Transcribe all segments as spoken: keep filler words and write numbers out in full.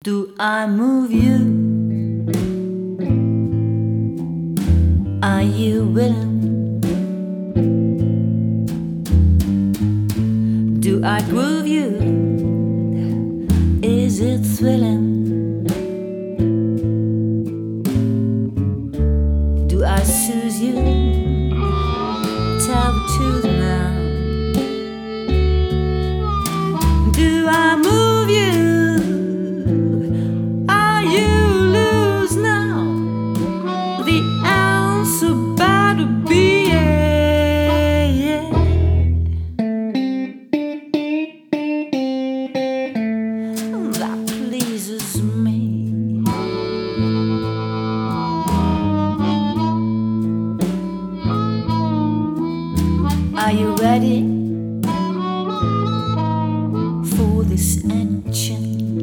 Do I move you? Are you willing? Do I groove you? Is it thrilling? Do I soothe you? Tell the truth now. Do I move you? Are you loose now? The answer better be yeah, yeah. That pleases me. Are you ready for this action?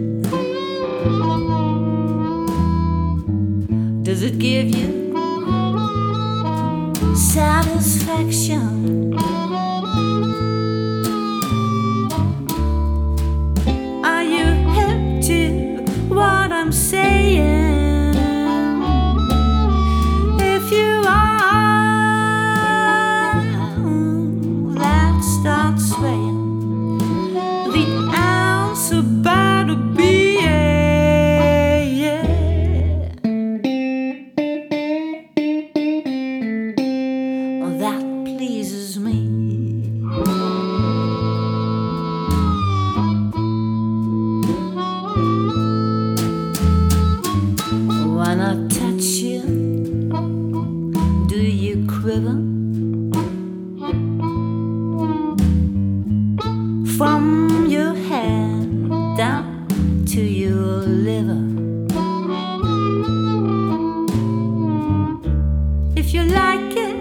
Does it give you satisfaction? Are you hip to what I'm saying? If you are, let's start swaying. The answer better be yeah, yeah. Oh, that pleases me. When I touch you, do you quiver? From your head down to your liver. If you like it,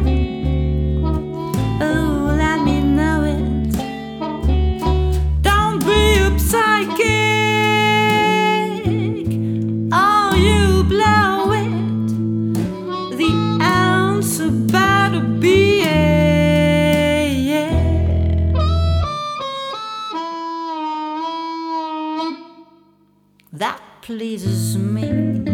oh, let me know it. Don't be a psychic, or you blow it. The answer better be yeah, yeah. That pleases me.